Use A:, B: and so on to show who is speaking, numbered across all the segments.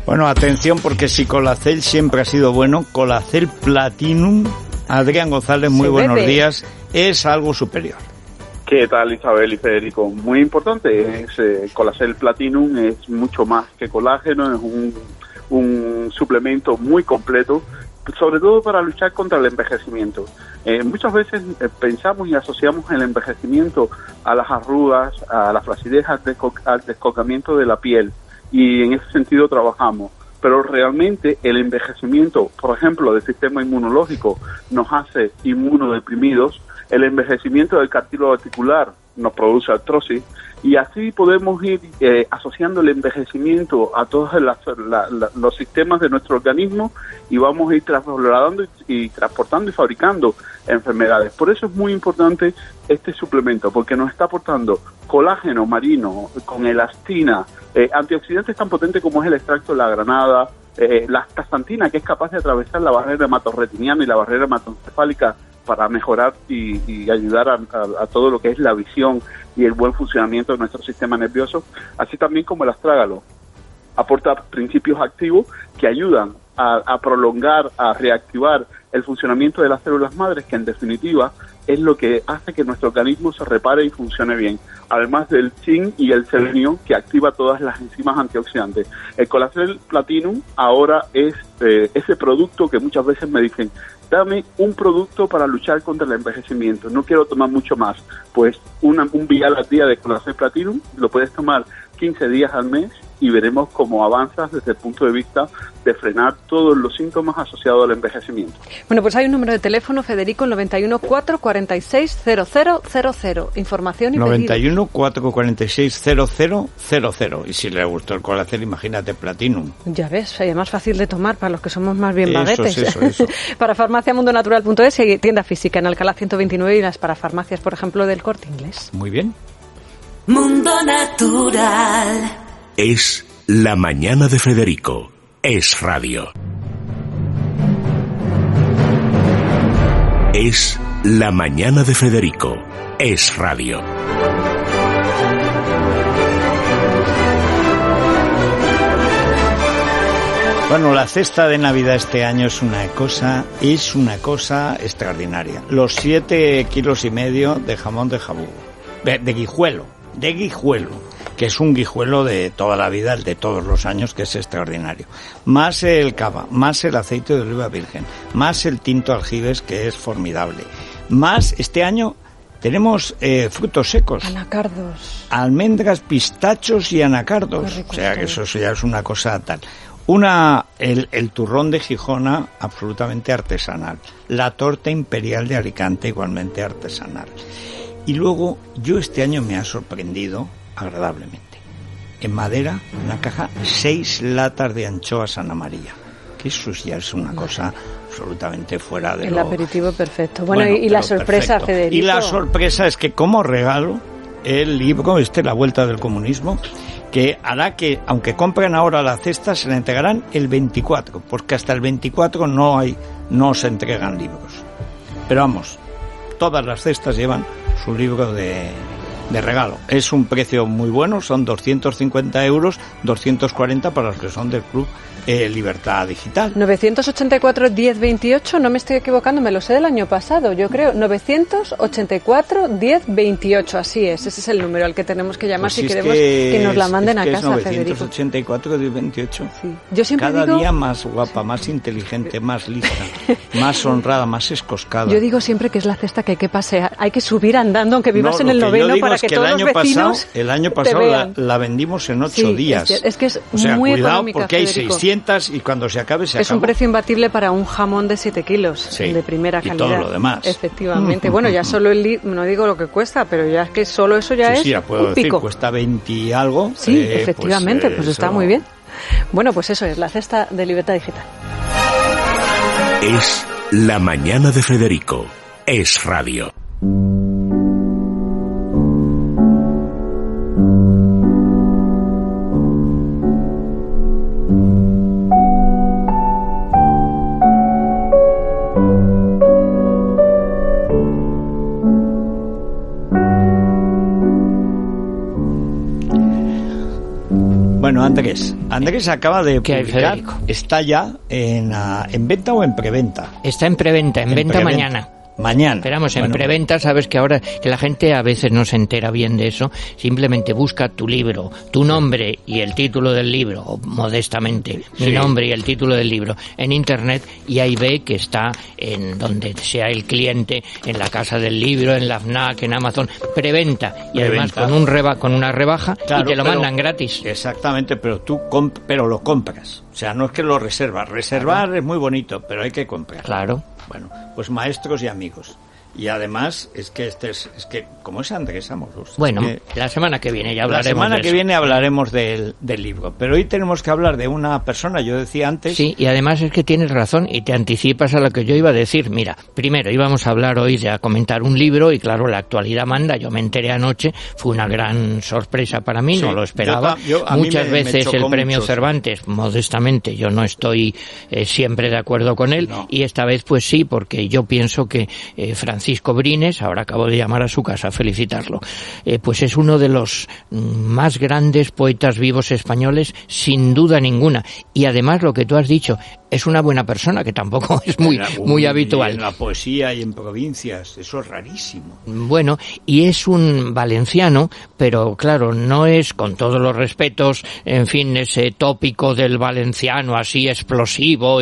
A: Bueno, atención, porque si Colacel siempre ha sido bueno, Colacel Platinum, Adrián González, muy buenos días, es algo superior.
B: ¿Qué tal, Isabel y Federico? Muy importante, Colacel Platinum es mucho más que colágeno, es un suplemento muy completo, sobre todo para luchar contra el envejecimiento. Muchas veces pensamos y asociamos el envejecimiento a las arrugas, a la flacidez, al descocamiento de la piel, y en ese sentido trabajamos. Pero realmente el envejecimiento, por ejemplo, del sistema inmunológico nos hace inmunodeprimidos, el envejecimiento del cartílago articular nos produce artrosis, y así podemos ir asociando el envejecimiento a todos los sistemas de nuestro organismo, y vamos a ir trasladando y transportando y fabricando enfermedades. Por eso es muy importante este suplemento, porque nos está aportando colágeno marino con elastina, antioxidantes tan potentes como es el extracto de la granada, la astaxantina, que es capaz de atravesar la barrera hematoretiniana y la barrera hematoencefálica para mejorar y ayudar a todo lo que es la visión y el buen funcionamiento de nuestro sistema nervioso, así también como el astrágalo. Aporta principios activos que ayudan a prolongar, a reactivar el funcionamiento de las células madres, que en definitiva es lo que hace que nuestro organismo se repare y funcione bien, además del zinc y el selenio, que activa todas las enzimas antioxidantes. El Colacel Platinum ahora es ese producto que muchas veces me dicen: dame un producto para luchar contra el envejecimiento, no quiero tomar mucho más. Pues un vial al día de Colacel Platinum lo puedes tomar 15 días al mes, y veremos cómo avanzas desde el punto de vista de frenar todos los síntomas asociados al envejecimiento.
C: Bueno, pues hay un número de teléfono, Federico, el 91 446 0000. Información y
A: 91 446 0000. Y si le gustó el Colacel, imagínate Platinum.
C: Ya ves, es más fácil de tomar para los que somos más bien baguetes.
A: Eso.
C: Para farmaciamundonatural.es y tienda física en Alcalá 129 y las parafarmacias, por ejemplo, del Corte Inglés.
A: Muy bien.
D: Mundo Natural.
E: Es La Mañana de Federico. Es radio. Es La Mañana de Federico. Es radio.
A: Bueno, la cesta de Navidad este año es una cosa extraordinaria. Los 7,5 kilos de jamón de jabugo, de guijuelo, que es un guijuelo de toda la vida, el de todos los años, que es extraordinario. Más el cava, más el aceite de oliva virgen, más el tinto aljibes, que es formidable. Más, este año tenemos frutos secos.
C: Anacardos.
A: Almendras, pistachos y anacardos. O sea, que eso ya es una cosa tal. El turrón de Gijona, absolutamente artesanal. La torta imperial de Alicante, igualmente artesanal. Y luego, yo este año me ha sorprendido agradablemente. En madera, una caja, 6 latas de anchoas Ana María. Que eso ya es una cosa absolutamente fuera de
C: el aperitivo perfecto. Bueno, y la sorpresa, perfecto. Federico.
A: Y la sorpresa es que como regalo, el libro, La Vuelta del Comunismo, que hará que, aunque compren ahora la cesta, se la entregarán el 24, porque hasta el 24 no se entregan libros. Pero vamos, todas las cestas llevan su libro de regalo. Es un precio muy bueno, son 250 euros, 240 para los que son del Club Libertad Digital.
C: 984 1028, no me estoy equivocando, me lo sé del año pasado, yo creo, 984 1028, así es, ese es el número al que tenemos que llamar, pues si queremos que nos la manden a casa,
A: 984 1028.
C: Sí. Yo siempre
A: cada
C: digo...
A: día más guapa, más inteligente, más lista, más honrada, más escoscada.
C: Yo digo siempre que es la cesta que hay que pasear, hay que subir andando aunque vivas en el noveno para que todos los vecinos
A: el año pasado la vendimos en 8 días.
C: Es que es
A: cuidado,
C: muy económica,
A: porque hay
C: Federico.
A: 600 y cuando se acabe se acabó.
C: Es un precio imbatible para un jamón de 7 kilos, de primera calidad.
A: Y todo lo demás.
C: Efectivamente. Bueno, ya solo no digo lo que cuesta, pero ya es que solo eso ya es
A: ya puedo
C: un
A: decir,
C: pico.
A: Cuesta 20 y algo.
C: Sí, efectivamente, pues está muy bien. Bueno, pues eso es la cesta de Libertad Digital.
E: Es La Mañana de Federico. Es radio.
A: Bueno, Andrés acaba de publicar, está ya en venta o en preventa.
F: Está en preventa, en venta mañana.
A: Mañana.
F: Esperamos, en preventa, sabes que ahora que la gente a veces no se entera bien de eso, simplemente busca tu libro, tu nombre y el título del libro, o modestamente, mi nombre y el título del libro, en internet, y ahí ve que está en donde sea el cliente, en la Casa del Libro, en la FNAC, en Amazon, preventa, y además con una rebaja, claro, y te lo mandan gratis.
A: Exactamente, pero pero lo compras. O sea, no es que lo reservas. Reservar es muy bonito, pero hay que comprar.
F: Claro.
A: Bueno, pues maestros y amigos. Y además, es que como es Andrés Amorós.
F: Bueno, la semana que viene ya hablaremos.
A: La semana que viene hablaremos del libro. Pero hoy tenemos que hablar de una persona, yo decía antes.
F: Sí, y además es que tienes razón y te anticipas a lo que yo iba a decir. Mira, primero íbamos a hablar hoy a comentar un libro y claro, la actualidad manda. Yo me enteré anoche, fue una gran sorpresa para mí, no lo esperaba. Muchas veces el premio Cervantes, modestamente, yo no estoy siempre de acuerdo con él, y esta vez pues sí, porque yo pienso que Francisco Brines, ahora acabo de llamar a su casa a felicitarlo, pues es uno de los más grandes poetas vivos españoles, sin duda ninguna, y además lo que tú has dicho, es una buena persona, que tampoco es muy habitual.
A: En la poesía y en provincias, eso es rarísimo.
F: Bueno, y es un valenciano, pero claro, no es, con todos los respetos, en fin, ese tópico del valenciano así explosivo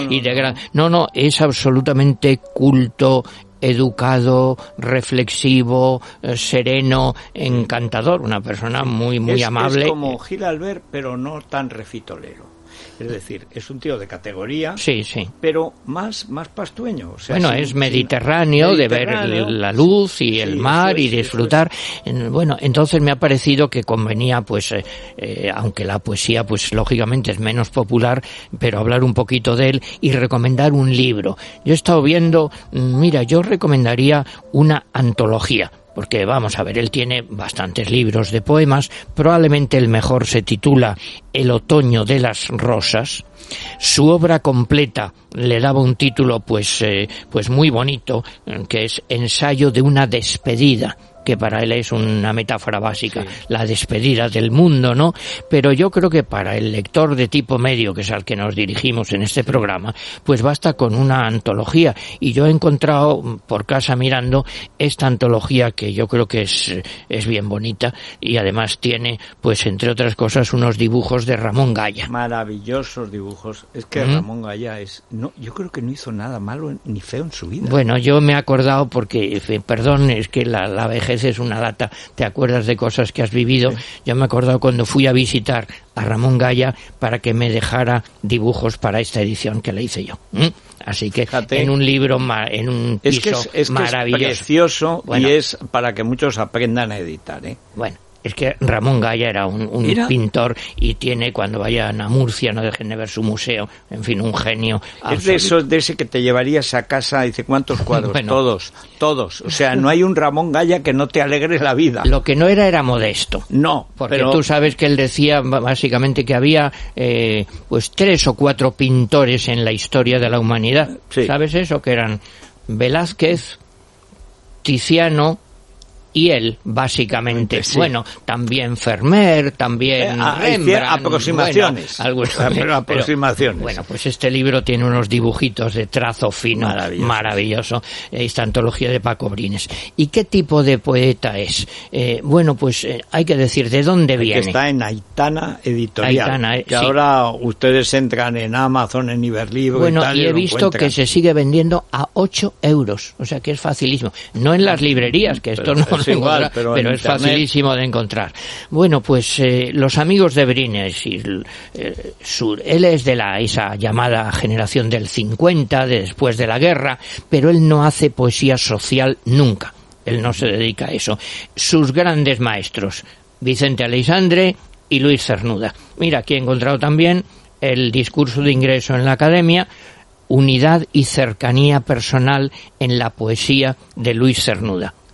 F: no, es absolutamente culto, educado, reflexivo, sereno, encantador, una persona muy amable.
A: Es como Gil Albert, pero no tan refitolero. Es decir, es un tío de categoría,
F: sí,
A: pero más pastueño. O sea,
F: bueno, es mediterráneo, de ver la luz y el mar y disfrutar. Bueno, entonces me ha parecido que convenía, pues, aunque la poesía, pues, lógicamente es menos popular, pero hablar un poquito de él y recomendar un libro. Yo he estado viendo, mira, yo recomendaría una antología. Porque vamos a ver, él tiene bastantes libros de poemas, probablemente el mejor se titula El otoño de las rosas. Su obra completa le daba un título pues muy bonito, que es Ensayo de una despedida, que para él es una metáfora básica, la despedida del mundo, ¿no? Pero yo creo que para el lector de tipo medio, que es al que nos dirigimos en este programa, pues basta con una antología. Y yo he encontrado por casa mirando esta antología, que yo creo que es bien bonita, y además tiene, pues entre otras cosas, unos dibujos de Ramón Gaya.
A: Maravillosos dibujos. Es que Ramón Gaya yo creo que no hizo nada malo ni feo en su vida.
F: Bueno, yo me he acordado porque, perdón, es que la vejez es una data, te acuerdas de cosas que has vivido. Yo me he acordado cuando fui a visitar a Ramón Gaya para que me dejara dibujos para esta edición que le hice yo. Así que fíjate, en un libro, en un piso maravilloso.
A: Es precioso, bueno, y es para que muchos aprendan a editar, ¿eh?
F: Bueno. Es que Ramón Gaya era un pintor, y tiene, cuando vayan a Murcia, no dejen de ver su museo, en fin, un genio absoluto.
A: Es de ese que te llevarías a casa, dice, ¿cuántos cuadros? Bueno, todos. O sea, no hay un Ramón Gaya que no te alegre la vida.
F: Lo que no era modesto.
A: No,
F: porque tú sabes que él decía básicamente que había pues 3 o 4 pintores en la historia de la humanidad. Sí. ¿Sabes eso? Que eran Velázquez, Tiziano y él, básicamente. Sí. Bueno, también Vermeer, también Rembrandt.
A: Aproximaciones.
F: Bueno,
A: aproximaciones.
F: Bueno, pues este libro tiene unos dibujitos de trazo fino, maravilloso. Esta antología de Paco Brines. ¿Y qué tipo de poeta es? Bueno, pues hay que decir de dónde viene.
A: Que está en Aitana Editorial. Que ahora ustedes entran en Amazon, en Iberlibro.
F: Bueno,
A: y tal,
F: y he visto que se sigue vendiendo a 8 euros. O sea que es facilísimo. No en las librerías, que esto no igual, pero es facilísimo de encontrar. Bueno, pues los amigos de Brines, él es de esa llamada generación del 50, de después de la guerra, pero él no hace poesía social nunca. Él no se dedica a eso. Sus grandes maestros, Vicente Aleixandre y Luis Cernuda. Mira, aquí he encontrado también el discurso de ingreso en la Academia, Unidad y cercanía personal en la poesía de Luis Cernuda.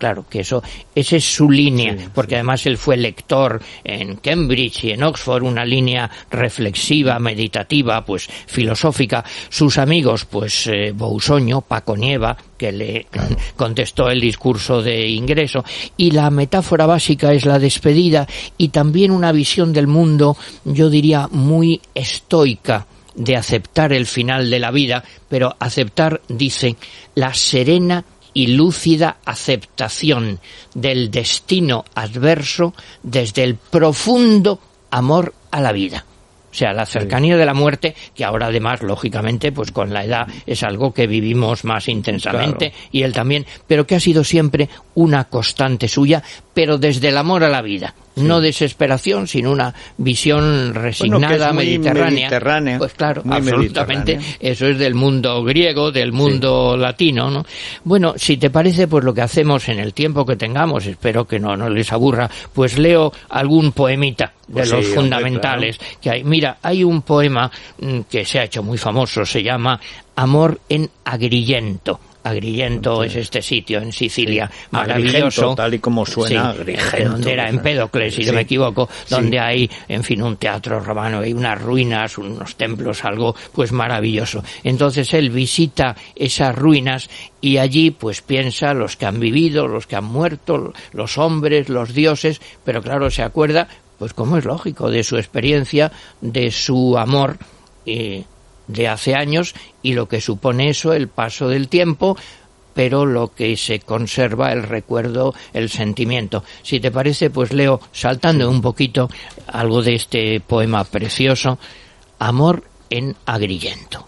F: claro, que esa es su línea, porque además él fue lector en Cambridge y en Oxford, una línea reflexiva, meditativa, pues filosófica. Sus amigos, pues Bousoño, Paco Nieva, que le contestó el discurso de ingreso, y la metáfora básica es la despedida y también una visión del mundo, yo diría, muy estoica, de aceptar el final de la vida, pero aceptar, dice, la serena y lúcida aceptación del destino adverso desde el profundo amor a la vida. O sea, la cercanía de la muerte, que ahora además, lógicamente, pues con la edad es algo que vivimos más intensamente, y él también, pero que ha sido siempre una constante suya, pero desde el amor a la vida. No desesperación, sino una visión resignada, mediterránea. Pues claro, absolutamente. Eso es del mundo griego, del mundo latino, ¿no? Bueno, si te parece, pues lo que hacemos en el tiempo que tengamos, espero que no les aburra, pues leo algún poemita de los fundamentales que hay. Mira, hay un poema que se ha hecho muy famoso, se llama Amor en Agrigento. Agrigento es este sitio en Sicilia, maravilloso,
A: Agrigento, tal y como suena, Agrigento,
F: donde era Empédocles, si no me equivoco, donde hay, en fin, un teatro romano, hay unas ruinas, unos templos, algo pues maravilloso. Entonces él visita esas ruinas y allí pues piensa los que han vivido, los que han muerto, los hombres, los dioses, pero claro, se acuerda, pues como es lógico, de su experiencia, de su amor de hace años y lo que supone eso, el paso del tiempo, pero lo que se conserva, el recuerdo, el sentimiento. Si te parece, pues leo, saltando un poquito, algo de este poema precioso, Amor en Agrigento.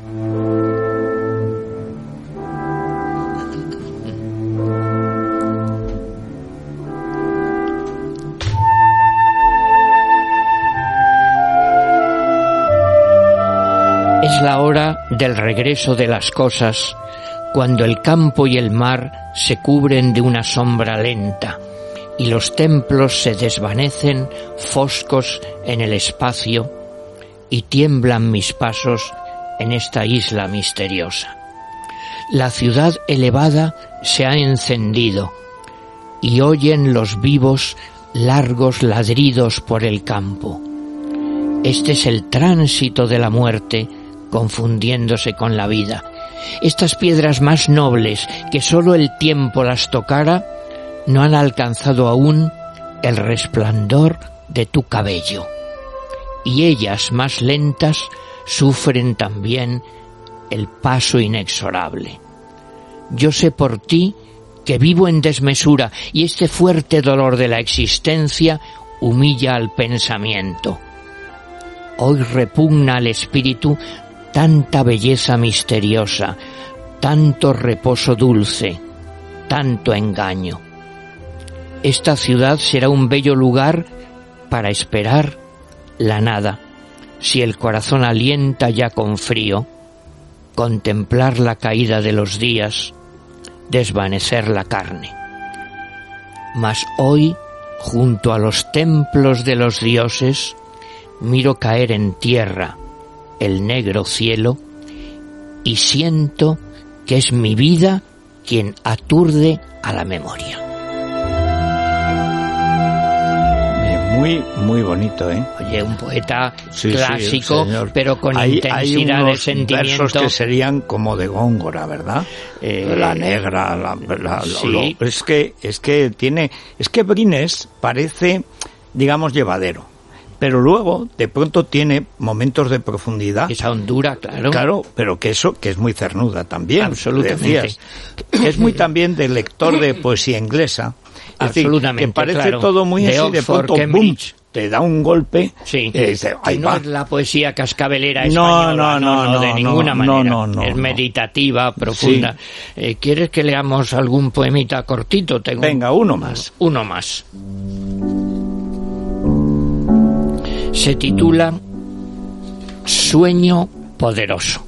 F: Es la hora del regreso de las cosas, cuando el campo y el mar se cubren de una sombra lenta y los templos se desvanecen foscos en el espacio y tiemblan mis pasos en esta isla misteriosa. La ciudad elevada se ha encendido y oyen los vivos largos ladridos por el campo. Este es el tránsito de la muerte, confundiéndose con la vida. Estas piedras más nobles, que sólo el tiempo las tocara, no han alcanzado aún el resplandor de tu cabello. Y ellas, más lentas, sufren también el paso inexorable. Yo sé por ti que vivo en desmesura, y este fuerte dolor de la existencia humilla al pensamiento. Hoy repugna al espíritu tanta belleza misteriosa, tanto reposo dulce, tanto engaño. Esta ciudad será un bello lugar para esperar la nada, si el corazón alienta ya con frío, contemplar la caída de los días, desvanecer la carne. Mas hoy, junto a los templos de los dioses, miro caer en tierra el negro cielo y siento que es mi vida quien aturde a la memoria.
A: Muy, muy bonito, ¿eh?
F: Oye, un poeta clásico, sí, pero con intensidad de sentimiento.
A: Versos que serían como de Góngora, ¿verdad? La negra,
F: sí.
A: Es que Brines parece, digamos, llevadero. Pero luego, de pronto, tiene momentos de profundidad.
F: Esa hondura, claro.
A: Claro, pero que es muy cernuda también.
F: Absolutamente.
A: Que es muy también de lector de poesía inglesa. Es
F: absolutamente,
A: decir, que parece
F: claro,
A: todo muy
F: de
A: así, de
F: Oxford,
A: pronto,
F: Cambridge.
A: ¡bum!, te da un golpe.
F: Sí,
A: y dice, ahí
F: no
A: va.
F: es la poesía cascabelera española, no, de ninguna manera. Es meditativa, profunda. Sí. ¿Quieres que leamos algún poemita cortito?
A: Venga, uno más.
F: Uno más. Se titula Sueño poderoso.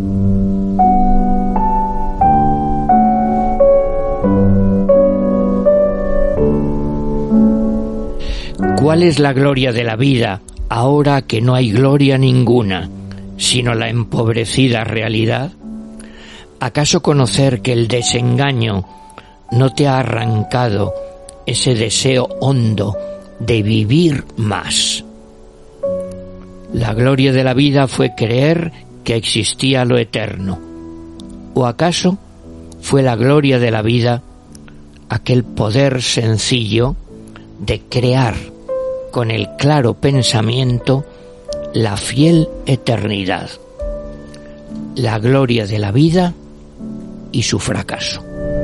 F: ¿Cuál es la gloria de la vida ahora que no hay gloria ninguna, sino la empobrecida realidad? ¿Acaso conocer que el desengaño no te ha arrancado ese deseo hondo de vivir más? La gloria de la vida fue creer que existía lo eterno. ¿O acaso fue la gloria de la vida aquel poder sencillo de crear con el claro pensamiento la fiel eternidad? La gloria de la vida y su fracaso.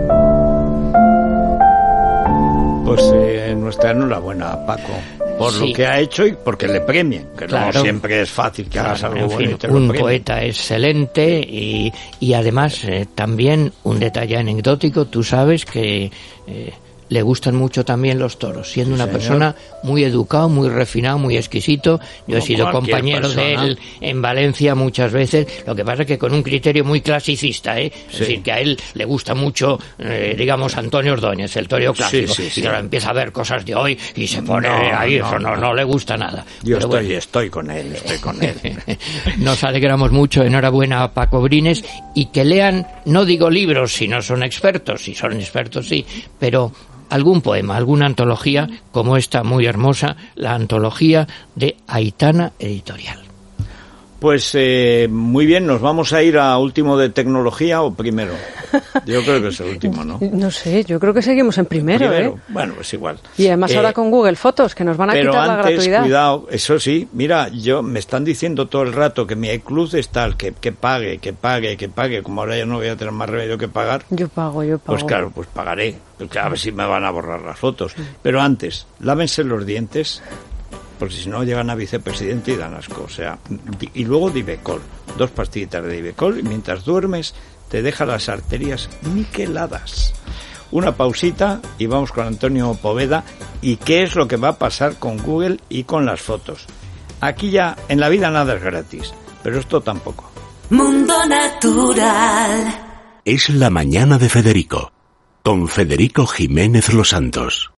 A: Pues nuestra enhorabuena, Paco, por lo que ha hecho y porque le premien, que claro, no siempre es fácil que hagas algo bueno y te lo premien.
F: Un poeta excelente y además también un detalle anecdótico, tú sabes que le gustan mucho también los toros, siendo una persona muy educado, muy refinado, muy exquisito. Yo he sido compañero de él en Valencia muchas veces, lo que pasa es que con un criterio muy clasicista, Es decir, que a él le gusta mucho, digamos, Antonio Ordóñez, el torero clásico, y ahora empieza a ver cosas de hoy y se pone no le gusta nada.
A: Yo estoy con él.
F: Nos alegramos mucho, enhorabuena a Paco Brines, y que lean, no digo libros si no son expertos, si son expertos sí, pero algún poema, alguna antología como esta muy hermosa, la antología de Aitana Editorial.
A: Pues muy bien, ¿nos vamos a ir a último de tecnología o primero? Yo creo que es el último, ¿no?
C: No sé, yo creo que seguimos en primero.
A: Bueno, pues igual.
C: Y además ahora con Google Fotos, que nos van a quitar la gratuidad.
A: Pero antes, cuidado, eso sí, mira, me están diciendo todo el rato que mi iCloud es tal, que pague, como ahora ya no voy a tener más remedio que pagar.
C: Yo pago.
A: Pues claro, pues pagaré, porque a ver si me van a borrar las fotos. Pero antes, lávense los dientes, porque si no llegan a vicepresidente y dan asco, y luego Divecol, 2 pastillitas de Divecol, y mientras duermes te deja las arterias niqueladas. Una pausita y vamos con Antonio Poveda y qué es lo que va a pasar con Google y con las fotos. Aquí ya, en la vida nada es gratis, pero esto tampoco.
D: Mundo Natural.
E: Es la mañana de Federico, con Federico Jiménez Los Santos.